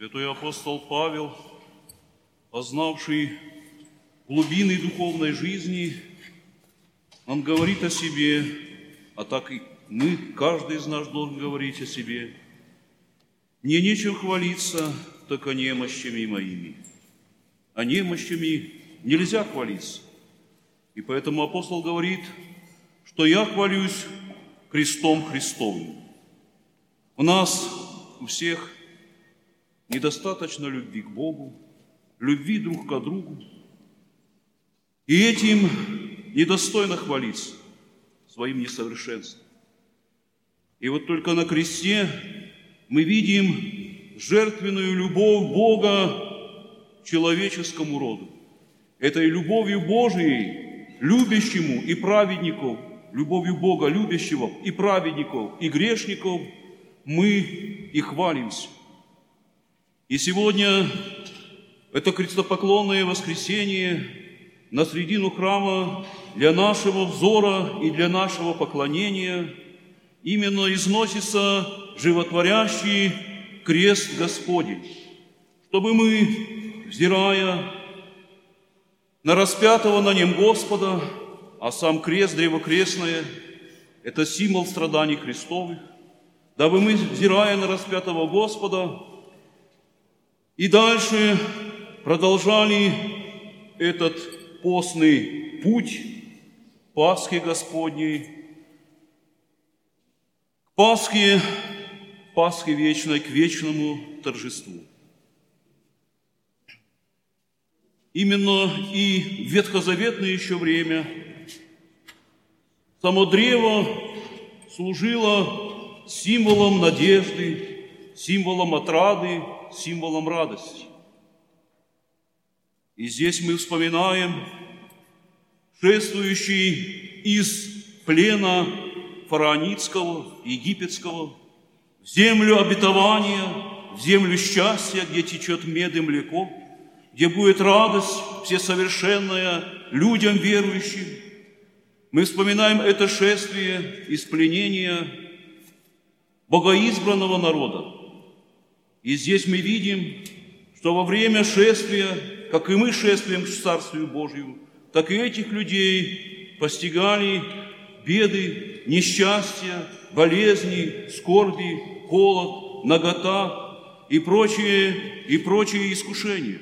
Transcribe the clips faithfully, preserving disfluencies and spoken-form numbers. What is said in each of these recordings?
Святой апостол Павел, познавший глубины духовной жизни, он говорит о себе, а так и мы, каждый из нас должен говорить о себе. «Мне нечем хвалиться, только немощами моими». А немощами нельзя хвалиться. И поэтому апостол говорит, что я хвалюсь крестом Христовым. У нас, у всех, недостаточно любви к Богу, любви друг к другу. И этим недостойно хвалиться своим несовершенством. И вот только на кресте мы видим жертвенную любовь Бога к человеческому роду. Этой любовью Божией, любящему и праведников, любовью Бога, любящего и праведников, и грешников, мы и хвалимся. И сегодня это крестопоклонное воскресенье на средину храма для нашего взора и для нашего поклонения именно износится животворящий крест Господень, чтобы мы, взирая на распятого на нем Господа, а сам крест древокрестное – это символ страданий Христовых, дабы мы, взирая на распятого Господа, и дальше продолжали этот постный путь Пасхи Господней, к Пасхе, Пасхе вечной, к вечному торжеству. Именно и в ветхозаветное еще время само древо служило символом надежды, символом отрады, символом радости. И здесь мы вспоминаем шествующий из плена фараонитского, египетского, в землю обетования, в землю счастья, где течет мед и млеко, где будет радость всесовершенная людям верующим. Мы вспоминаем это шествие из пленения богоизбранного народа. И здесь мы видим, что во время шествия, как и мы шествуем к Царствию Божию, так и этих людей постигали беды, несчастья, болезни, скорби, холод, нагота и прочие, и прочие искушения.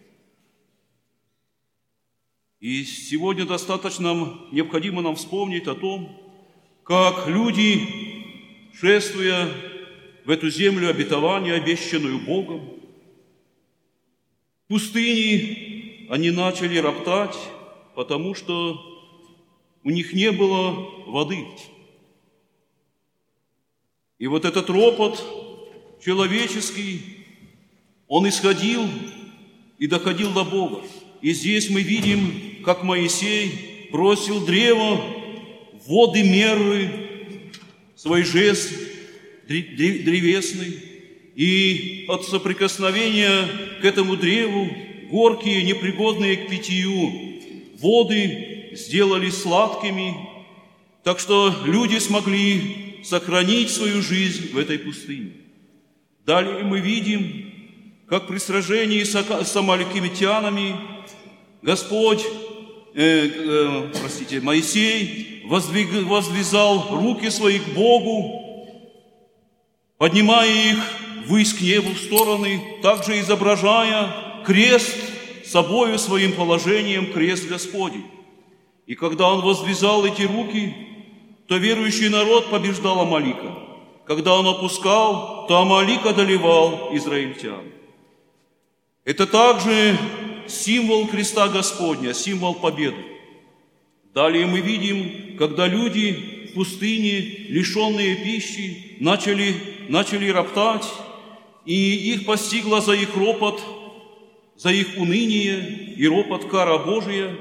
И сегодня достаточно необходимо нам вспомнить о том, как люди, шествуя в эту землю обетования, обещанную Богом, в пустыне они начали роптать, потому что у них не было воды. И вот этот ропот человеческий, он исходил и доходил до Бога. И здесь мы видим, как Моисей бросил древо в воды Мерры, свой жест древесный, и от соприкосновения к этому древу горькие, непригодные к питью воды сделались сладкими, так что люди смогли сохранить свою жизнь в этой пустыне. Далее мы видим, как при сражении с амаликитянами Господь, э, э, простите, Моисей воздвиг, возвязал руки свои к Богу, поднимая их ввысь к небу в стороны, также изображая крест собою своим положением, крест Господень. И когда он возвязал эти руки, то верующий народ побеждал Амалика. Когда он опускал, то Амалик одолевал израильтян. Это также символ креста Господня, символ победы. Далее мы видим, когда люди в пустыне, лишенные пищи, начали, начали роптать, и их постигла за их ропот, за их уныние и ропот кара Божия.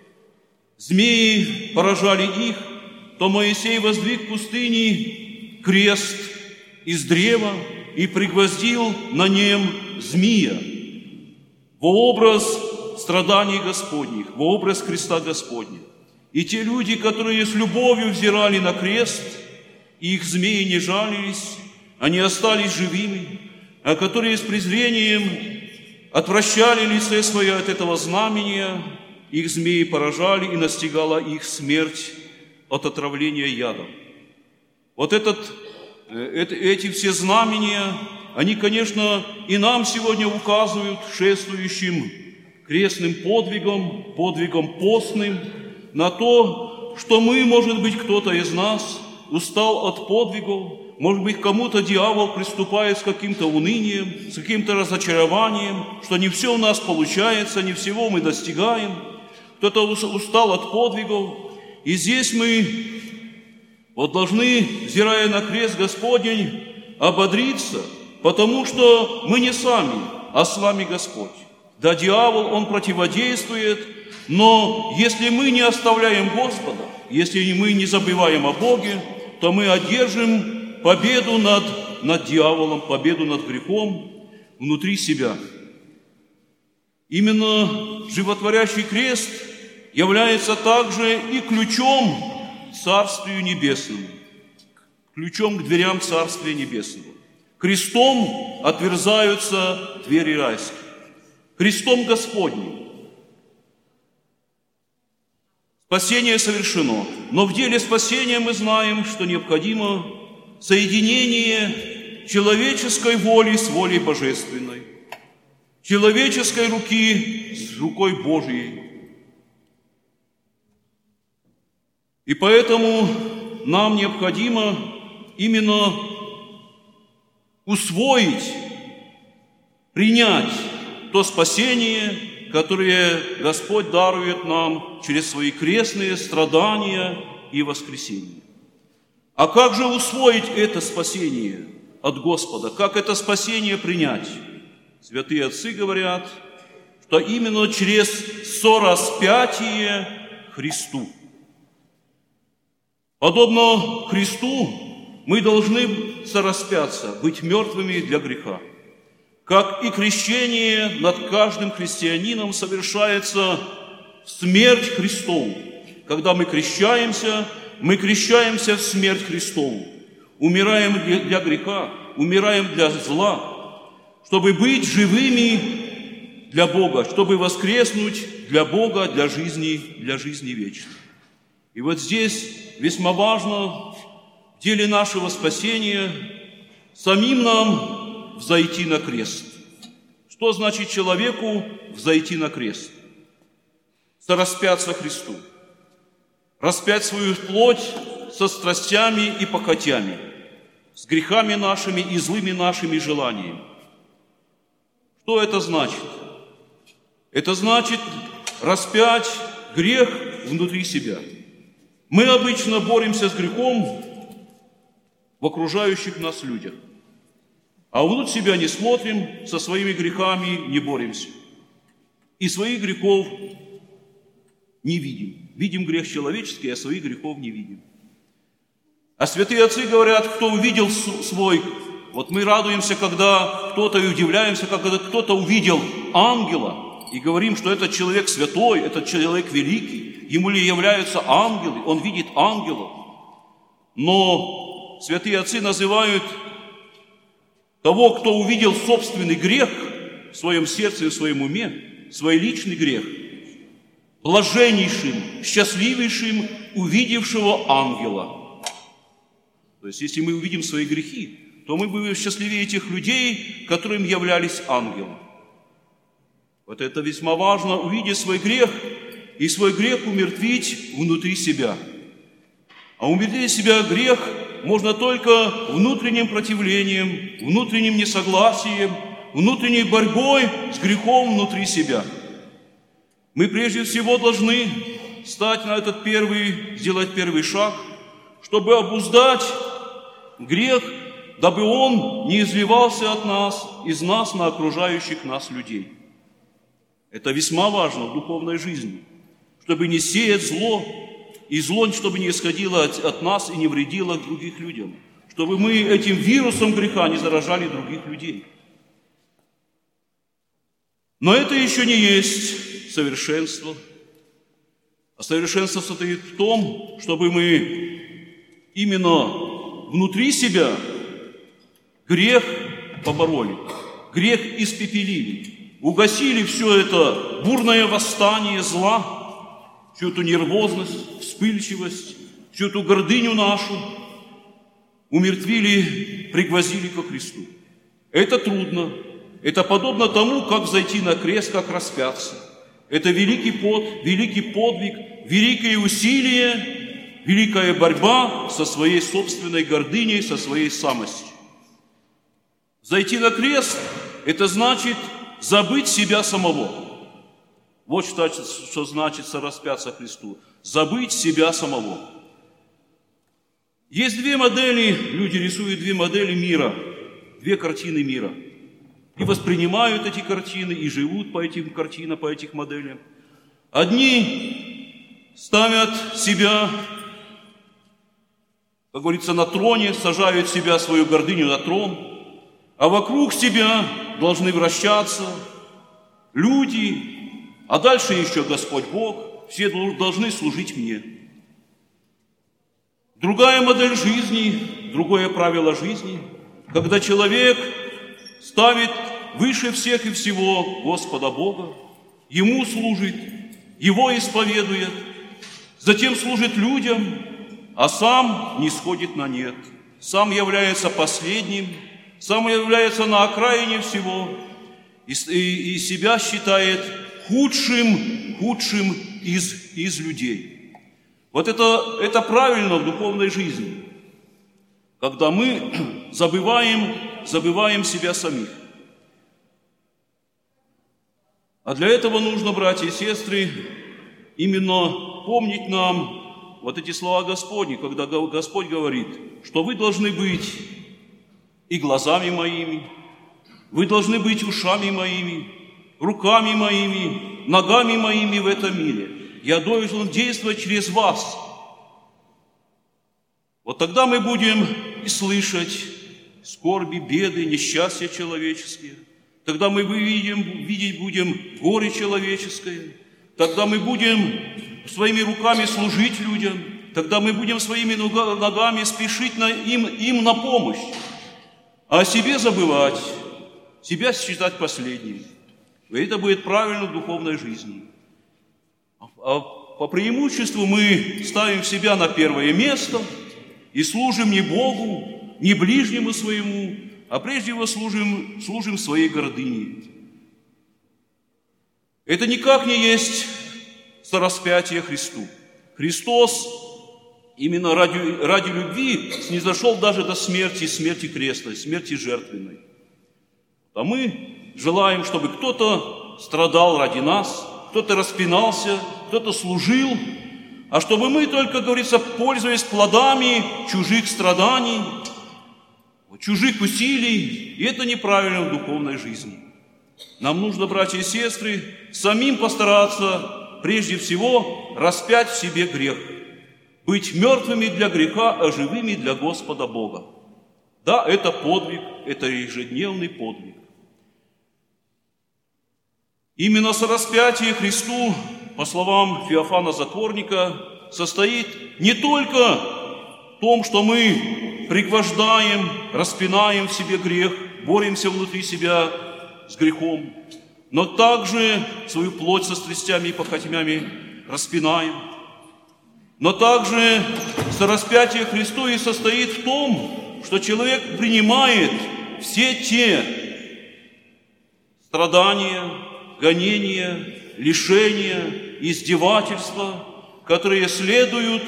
Змеи поражали их, то Моисей воздвиг в пустыне крест из древа и пригвоздил на нем змея во образ страданий Господних, во образ креста Господня. И те люди, которые с любовью взирали на крест, и их змеи не жалились, они остались живыми, а которые с презрением отвращали лице свое от этого знамения, их змеи поражали, и настигала их смерть от отравления ядом. Вот этот, это, эти все знамения, они, конечно, и нам сегодня указывают шествующим крестным подвигом, подвигом постным, на то, что мы, может быть, кто-то из нас устал от подвигов, может быть, кому-то дьявол приступает с каким-то унынием, с каким-то разочарованием, что не все у нас получается, не всего мы достигаем. Кто-то устал от подвигов. И здесь мы вот должны, взирая на крест Господень, ободриться, потому что мы не сами, а с нами Господь. Да, дьявол, он противодействует, но если мы не оставляем Господа, если мы не забываем о Боге, то мы одержим победу над, над дьяволом, победу над грехом внутри себя. Именно животворящий крест является также и ключом к Царствию Небесному, ключом к дверям Царствия Небесного. Крестом отверзаются двери райские, крестом Господним. Спасение совершено, но в деле спасения мы знаем, что необходимо соединение человеческой воли с волей божественной, человеческой руки с рукой Божией. И поэтому нам необходимо именно усвоить, принять то спасение, которое Господь дарует нам через свои крестные страдания и воскресения. А как же усвоить это спасение от Господа? Как это спасение принять? Святые отцы говорят, что именно через сораспятие Христу. Подобно Христу мы должны сораспяться, быть мертвыми для греха. Как и крещение над каждым христианином совершается смерть Христову. Когда мы крещаемся, мы крещаемся в смерть Христову. Умираем для греха, умираем для зла, чтобы быть живыми для Бога, чтобы воскреснуть для Бога, для жизни, для жизни вечной. И вот здесь весьма важно в деле нашего спасения самим нам взойти на крест. Что значит человеку взойти на крест? Сораспяться Христу. Распять свою плоть со страстями и похотями, с грехами нашими и злыми нашими желаниями. Что это значит? Это значит распять грех внутри себя. Мы обычно боремся с грехом в окружающих нас людях, а внутрь себя не смотрим, со своими грехами не боремся. И своих грехов не видим. Видим грех человеческий, а своих грехов не видим. А святые отцы говорят, кто увидел свой, вот мы радуемся, когда кто-то, и удивляемся, когда кто-то увидел ангела, и говорим, что этот человек святой, этот человек великий, ему ли являются ангелы, он видит ангелов. Но святые отцы называют того, кто увидел собственный грех в своем сердце и в своем уме, свой личный грех, блаженнейшим, счастливейшим, увидевшего ангела. То есть, если мы увидим свои грехи, то мы будем счастливее тех людей, которым являлись ангелы. Вот это весьма важно, увидеть свой грех, и свой грех умертвить внутри себя. А умертвить себя грех можно только внутренним противлением, внутренним несогласием, внутренней борьбой с грехом внутри себя. Мы прежде всего должны стать на этот первый, сделать первый шаг, чтобы обуздать грех, дабы он не изливался от нас, из нас на окружающих нас людей. Это весьма важно в духовной жизни, чтобы не сеять зло, и зло, чтобы не исходило от, от нас и не вредило других людям, чтобы мы этим вирусом греха не заражали других людей. Но это еще не есть совершенство. А совершенство состоит в том, чтобы мы именно внутри себя грех побороли, грех испепелили, угасили все это бурное восстание зла, всю эту нервозность, вспыльчивость, всю эту гордыню нашу, умертвили, пригвоздили ко Христу. Это трудно. Это подобно тому, как взойти на крест, как распяться. Это великий под, великий подвиг, великое усилие, великая борьба со своей собственной гордыней, со своей самостью. Зайти на крест – это значит забыть себя самого. Вот что, что значит сораспяться Христу. Забыть себя самого. Есть две модели, люди рисуют две модели мира, две картины мира. И воспринимают эти картины, и живут по этим картинам, по этим моделям. Одни ставят себя, как говорится, на троне, сажают себя, свою гордыню на трон, а вокруг себя должны вращаться люди, а дальше еще Господь Бог, все должны служить мне. Другая модель жизни, другое правило жизни, когда человек ставит выше всех и всего Господа Бога, Ему служит, Его исповедует, затем служит людям, а сам не сходит на нет. Сам является последним, сам является на окраине всего и, и, и себя считает худшим, худшим из, из людей. Вот это, это правильно в духовной жизни, когда мы забываем, забываем себя самих. А для этого нужно, братья и сестры, именно помнить нам вот эти слова Господни, когда Господь говорит, что вы должны быть и глазами моими, вы должны быть ушами моими, руками моими, ногами моими в этом мире. Я должен действовать через вас. Вот тогда мы будем и слышать скорби, беды, несчастья человеческие. Тогда мы видим, видеть будем горе человеческое. Тогда мы будем своими руками служить людям. Тогда мы будем своими ногами спешить на им, им на помощь. А о себе забывать, себя считать последним. И это будет правильно в духовной жизни. А по преимуществу мы ставим себя на первое место и служим не Богу, не ближнему своему, а прежде всего служим, служим своей гордыне. Это никак не есть сораспятие Христу. Христос именно ради, ради любви снизошел даже до смерти, смерти крестной, смерти жертвенной. А мы желаем, чтобы кто-то страдал ради нас, кто-то распинался, кто-то служил, а чтобы мы только, говорится, пользуясь плодами чужих страданий, чужих усилий, и это неправильно в духовной жизни. Нам нужно, братья и сестры, самим постараться, прежде всего, распять в себе грех, быть мертвыми для греха, а живыми для Господа Бога. Да, это подвиг, это ежедневный подвиг. Именно сораспятие Христу, по словам Феофана Затворника, состоит не только в том, что мы пригвождаем, распинаем в себе грех, боремся внутри себя с грехом, но также свою плоть со страстями и похотями распинаем. Но также сораспятие Христу и состоит в том, что человек принимает все те страдания, гонения, лишения, издевательства, которые следуют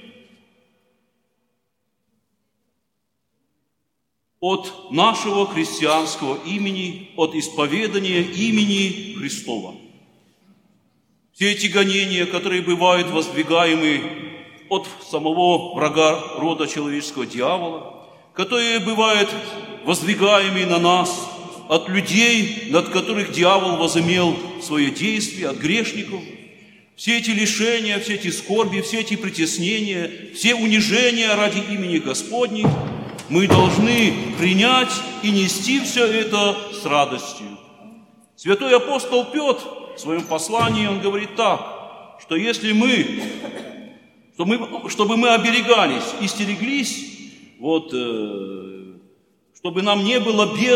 от нашего христианского имени, от исповедания имени Христова. Все эти гонения, которые бывают воздвигаемы от самого врага рода человеческого дьявола, которые бывают воздвигаемы на нас от людей, над которых дьявол возымел свое действие, от грешников. Все эти лишения, все эти скорби, все эти притеснения, все унижения ради имени Господней мы должны принять и нести все это с радостью. Святой апостол Петр в своем послании, он говорит так, что если мы, что мы чтобы мы оберегались и стереглись, вот, чтобы нам не было бед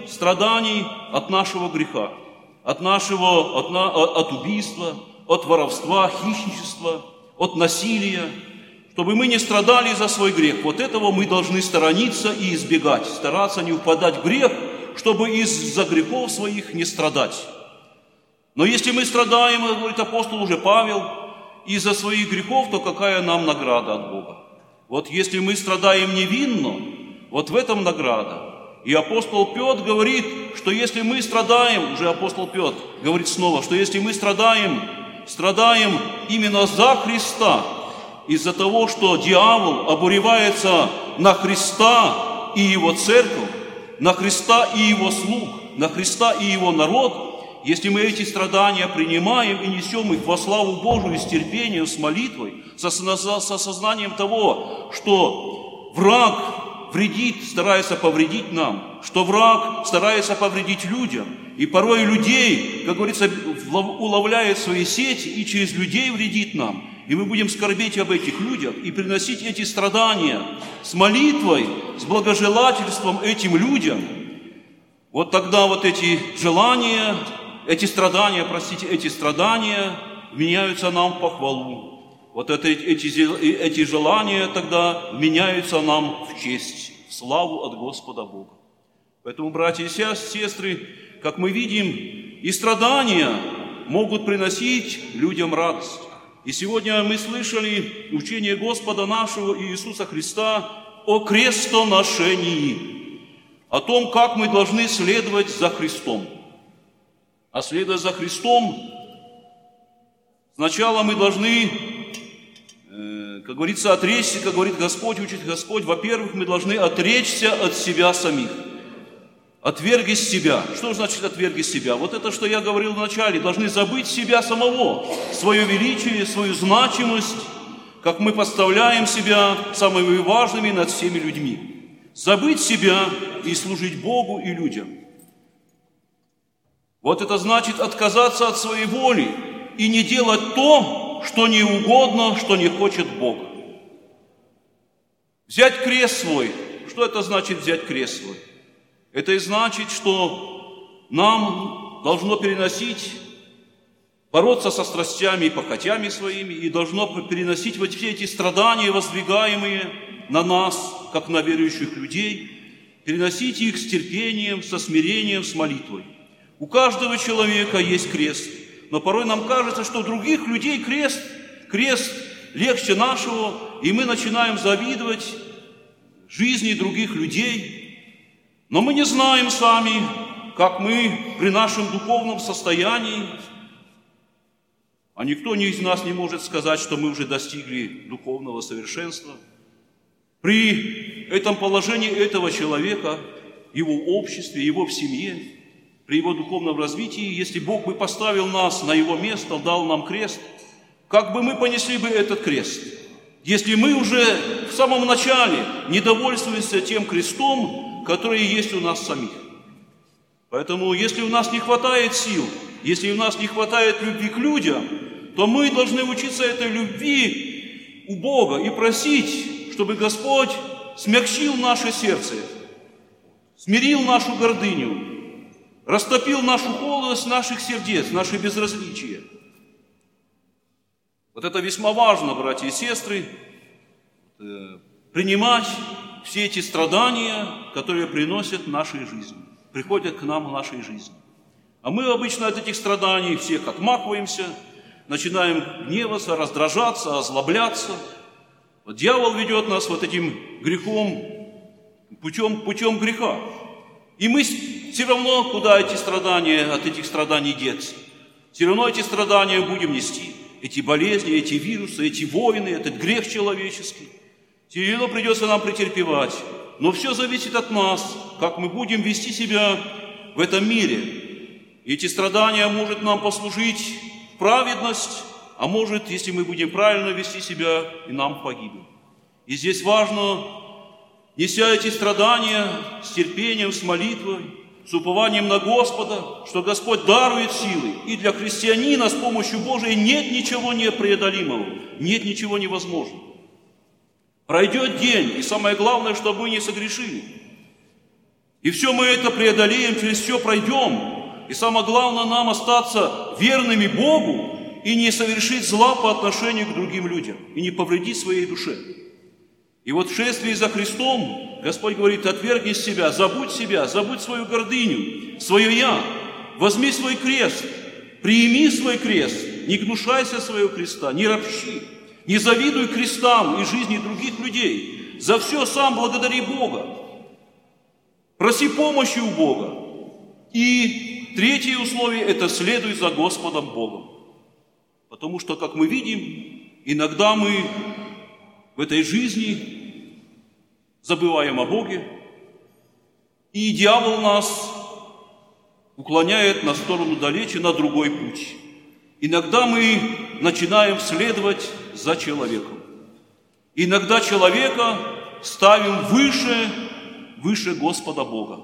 страданий от нашего греха, от нашего, от, на, от убийства, от воровства, хищничества, от насилия, чтобы мы не страдали за свой грех. Вот этого мы должны сторониться и избегать, стараться не впадать в грех, чтобы из-за грехов своих не страдать. Но если мы страдаем, говорит апостол уже Павел, из-за своих грехов, то какая нам награда от Бога? Вот если мы страдаем невинно, вот в этом награда. И апостол Петр говорит, что если мы страдаем, уже апостол Петр говорит снова, что если мы страдаем, страдаем именно за Христа, из-за того, что дьявол обуревается на Христа и Его церковь, на Христа и Его слуг, на Христа и Его народ, если мы эти страдания принимаем и несем их во славу Божию с терпением, с молитвой, со, со сознанием того, что враг вредит, старается повредить нам, что враг старается повредить людям, и порой людей, как говорится, уловляет свои сети и через людей вредит нам. И мы будем скорбеть об этих людях и приносить эти страдания с молитвой, с благожелательством этим людям. Вот тогда вот эти желания, эти страдания, простите, эти страдания меняются нам в похвалу. Вот это, эти, эти желания тогда меняются нам в честь, в славу от Господа Бога. Поэтому, братья и сестры, как мы видим, и страдания могут приносить людям радость. И сегодня мы слышали учение Господа нашего Иисуса Христа о крестоношении, о том, как мы должны следовать за Христом. А следуя за Христом, сначала мы должны, э, как говорится, отречься, как говорит Господь, учит Господь, во-первых, мы должны отречься от себя самих. Отвергись себя. Что значит отвергись себя? Вот это, что я говорил вначале, должны забыть себя самого, свое величие, свою значимость, как мы подставляем себя самыми важными над всеми людьми. Забыть себя и служить Богу и людям. Вот это значит отказаться от своей воли и не делать то, что не угодно, что не хочет Бог. Взять крест свой. Что это значит взять крест свой? Это и значит, что нам должно переносить, бороться со страстями и похотями своими, и должно переносить вот все эти страдания, воздвигаемые на нас, как на верующих людей, переносить их с терпением, со смирением, с молитвой. У каждого человека есть крест, но порой нам кажется, что у других людей крест, крест легче нашего, и мы начинаем завидовать жизни других людей. Но мы не знаем сами, как мы при нашем духовном состоянии, а никто из нас не может сказать, что мы уже достигли духовного совершенства. При этом положении этого человека, его обществе, его в семье, при его духовном развитии, если Бог бы поставил нас на его место, дал нам крест, как бы мы понесли бы этот крест? Если мы уже в самом начале не довольствуемся тем крестом, который есть у нас самих. Поэтому, если у нас не хватает сил, если у нас не хватает любви к людям, то мы должны учиться этой любви у Бога и просить, чтобы Господь смягчил наше сердце, смирил нашу гордыню, растопил нашу холодность наших сердец, наше безразличие. Вот это весьма важно, братья и сестры, принимать все эти страдания, которые приносят в нашей жизни, приходят к нам в нашей жизни. А мы обычно от этих страданий всех отмахиваемся, начинаем гневаться, раздражаться, озлобляться. Вот дьявол ведет нас вот этим грехом, путем, путем греха. И мы все равно, куда эти страдания, от этих страданий деться. Все равно эти страдания будем нести. Эти болезни, эти вирусы, эти войны, этот грех человеческий. Все равно придется нам претерпевать. Но все зависит от нас, как мы будем вести себя в этом мире. И эти страдания могут нам послужить в праведность, а может, если мы будем правильно вести себя, и нам погибнем. И здесь важно, неся эти страдания с терпением, с молитвой, с упованием на Господа, что Господь дарует силы. И для христианина с помощью Божией нет ничего непреодолимого, нет ничего невозможного. Пройдет день, и самое главное, чтобы мы не согрешили. И И все мы это преодолеем, через все пройдем. И самое главное, нам остаться верными Богу и не совершить зла по отношению к другим людям, и не повредить своей душе. И вот в шествии за Христом Господь говорит: отвергни себя, забудь себя, забудь свою гордыню, свое «я», возьми свой крест, приими свой крест, не гнушайся своего креста, не ропщи, не завидуй крестам и жизни других людей. За все сам благодари Бога, проси помощи у Бога. И третье условие – это следуй за Господом Богом. Потому что, как мы видим, иногда мы в этой жизни забываем о Боге, и дьявол нас уклоняет на сторону далече, на другой путь. Иногда мы начинаем следовать за человеком. Иногда человека ставим выше, выше Господа Бога.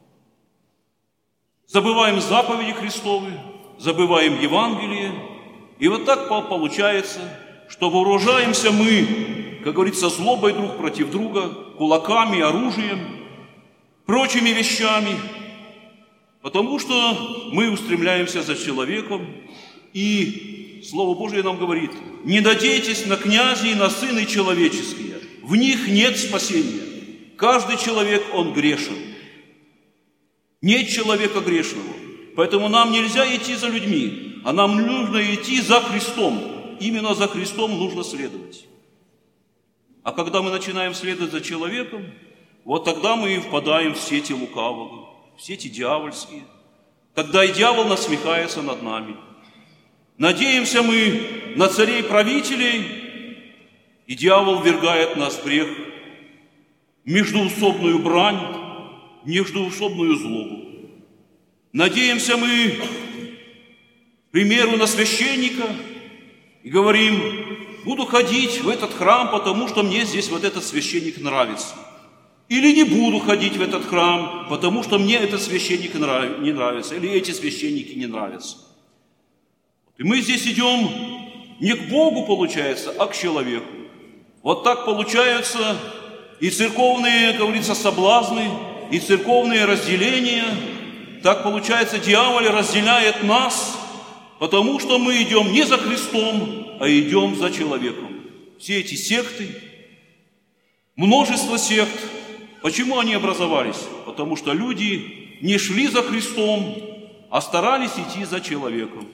Забываем заповеди Христовы, забываем Евангелие. И вот так получается, что вооружаемся мы, как говорится, злобой друг против друга, кулаками, оружием, прочими вещами, потому что мы устремляемся за человеком. И Слово Божие нам говорит: не надейтесь на князей и на сыны человеческие, в них нет спасения. Каждый человек, он грешен. Нет человека грешного. Поэтому нам нельзя идти за людьми, а нам нужно идти за Христом. Именно за Христом нужно следовать. А когда мы начинаем следовать за человеком, вот тогда мы и впадаем в сети лукавого, в сети дьявольские. Тогда и дьявол насмехается над нами. Надеемся мы на царей-правителей, и дьявол ввергает нас в грех, междоусобную брань, междоусобную злобу. Надеемся мы, к примеру, на священника и говорим: буду ходить в этот храм, потому что мне здесь вот этот священник нравится. Или не буду ходить в этот храм, потому что мне этот священник не нравится, или эти священники не нравятся. И мы здесь идем не к Богу, получается, а к человеку. Вот так получаются и церковные, как говорится, соблазны, и церковные разделения. Так получается, дьявол разделяет нас, потому что мы идем не за Христом, а идем за человеком. Все эти секты, множество сект, почему они образовались? Потому что люди не шли за Христом, а старались идти за человеком.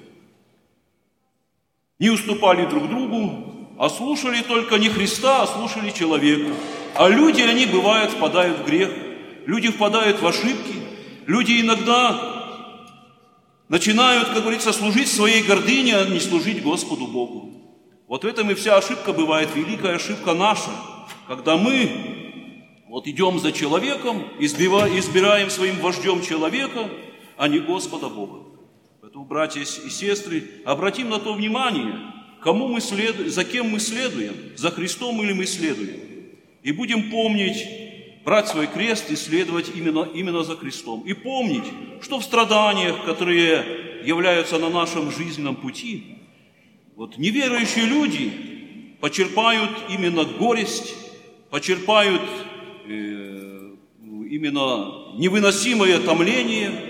Не уступали друг другу, а слушали только не Христа, а слушали человека. А люди, они бывают, впадают в грех, люди впадают в ошибки, люди иногда начинают, как говорится, служить своей гордыне, а не служить Господу Богу. Вот в этом и вся ошибка бывает, великая ошибка наша, когда мы вот идем за человеком, избираем своим вождем человека, а не Господа Бога. Поэтому, братья и сестры, обратим на то внимание, кому мы след... за кем мы следуем, за Христом или мы следуем. И будем помнить, брать свой крест и следовать именно, именно за Христом. И помнить, что в страданиях, которые являются на нашем жизненном пути, вот неверующие люди почерпают именно горесть, почерпают э, именно невыносимое томление,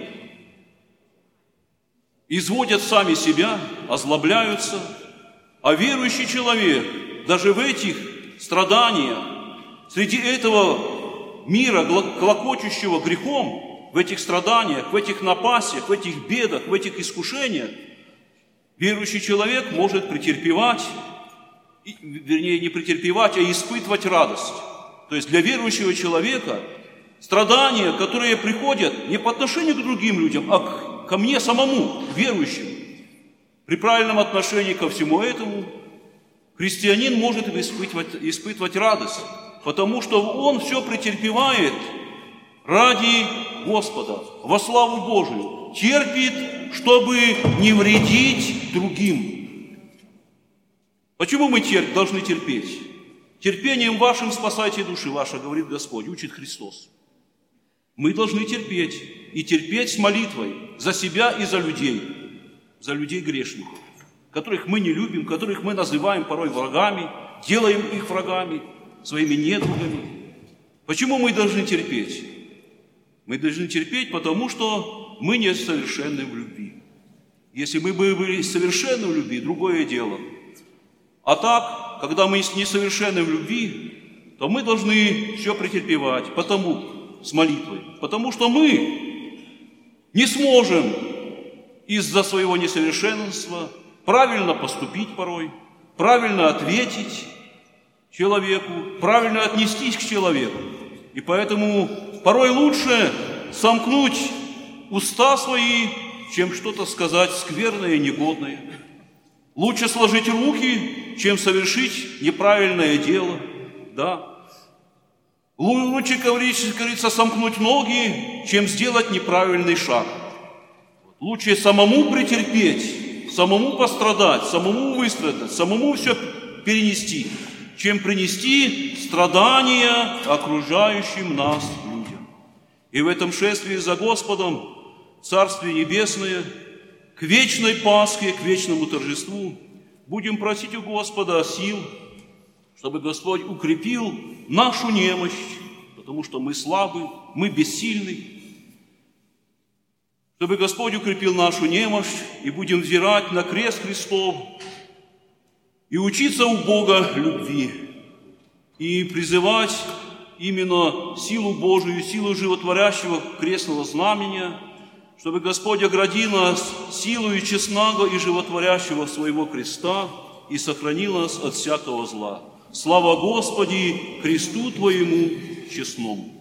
изводят сами себя, озлобляются, а верующий человек даже в этих страданиях, среди этого мира, клокочущего грехом, в этих страданиях, в этих напастях, в этих бедах, в этих искушениях, верующий человек может претерпевать, вернее, не претерпевать, а испытывать радость. То есть для верующего человека страдания, которые приходят не по отношению к другим людям, а к ко мне самому, верующему. При правильном отношении ко всему этому христианин может испытывать, испытывать радость, потому что он все претерпевает ради Господа, во славу Божию, терпит, чтобы не вредить другим. Почему мы терп, должны терпеть? Терпением вашим спасайте души ваши, говорит Господь, учит Христос. Мы должны терпеть, и терпеть с молитвой за себя и за людей, за людей грешников, которых мы не любим, которых мы называем порой врагами, делаем их врагами, своими недругами. Почему мы должны терпеть? Мы должны терпеть, потому что мы несовершенны в любви. Если мы бы были совершенны в любви, другое дело. А так, когда мы несовершенны в любви, то мы должны все претерпевать, потому, с молитвой, потому что мы не сможем из-за своего несовершенства правильно поступить порой, правильно ответить человеку, правильно отнестись к человеку. И поэтому порой лучше сомкнуть уста свои, чем что-то сказать скверное и негодное. Лучше сложить руки, чем совершить неправильное дело. Да. Лучше, говорится, сомкнуть ноги, чем сделать неправильный шаг. Лучше самому претерпеть, самому пострадать, самому выстрадать, самому все перенести, чем принести страдания окружающим нас людям. И в этом шествии за Господом, Царствие Небесное, к вечной Пасхе, к вечному торжеству, будем просить у Господа сил, чтобы Господь укрепил нашу немощь, потому что мы слабы, мы бессильны, чтобы Господь укрепил нашу немощь, и будем взирать на крест Христов и учиться у Бога любви, и призывать именно силу Божию, силу животворящего крестного знамения, чтобы Господь оградил нас силою честного и животворящего своего креста и сохранил нас от всякого зла. Слава Господи, Христу Твоему честному!